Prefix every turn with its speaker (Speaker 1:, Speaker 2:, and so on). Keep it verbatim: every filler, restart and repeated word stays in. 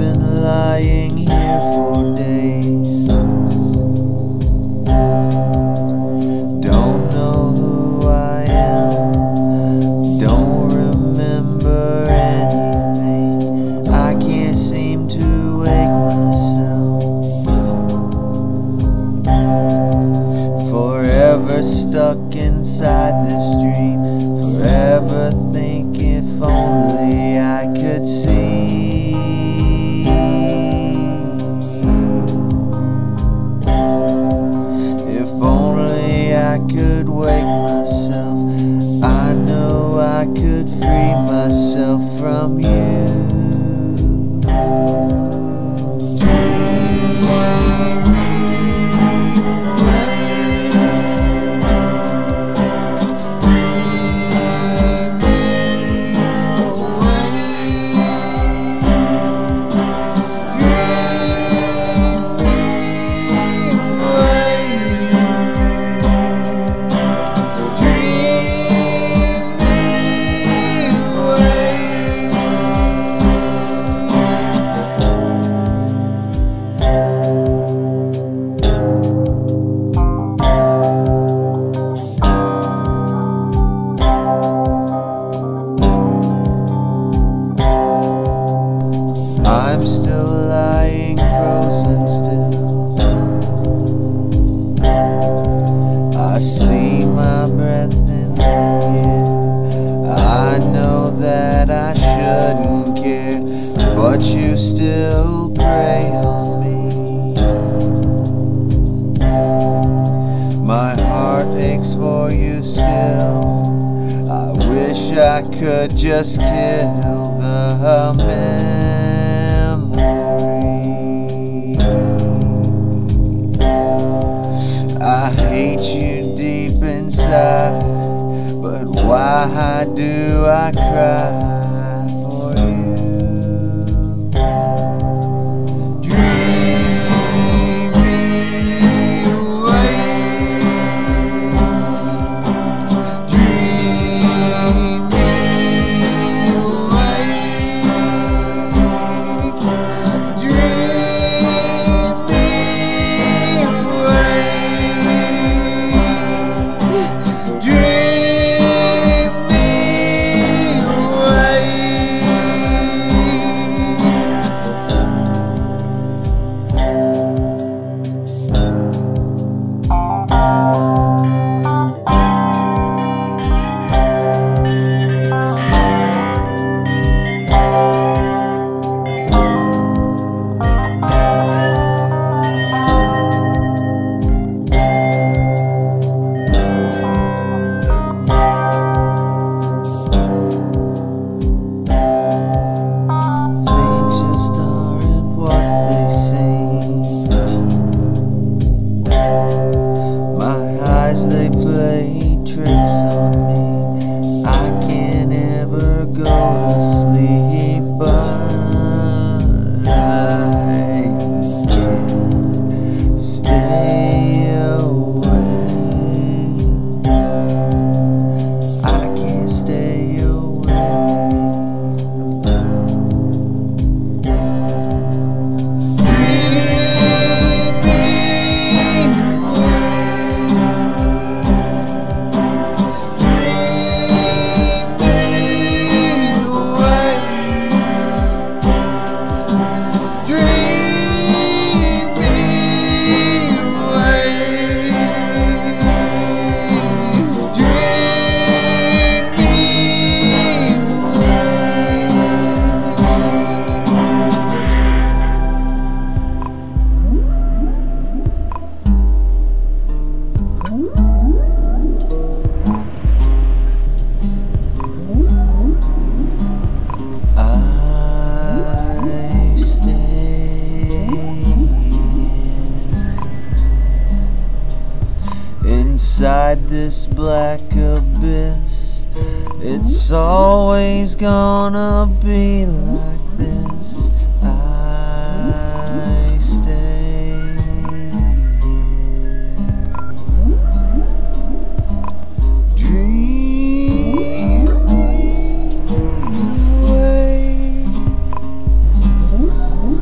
Speaker 1: been lying here for days. Don't know who I am, don't remember anything. I can't seem to wake myself. Forever stuck inside this dream, forever think if only I could see. If only I could wake myself, I know I could free myself from you. I'm still lying frozen still. I see my breath in the air. I know that I shouldn't care, but you still prey on me. My heart aches for you still. I wish I could just kill the memory. I hate you deep inside, but why do I cry for you? They play tricks on me. I can't ever go to sleep, but I can't stay away. I can't stay away. Inside this black abyss, it's always gonna be like this. I stay dreaming away.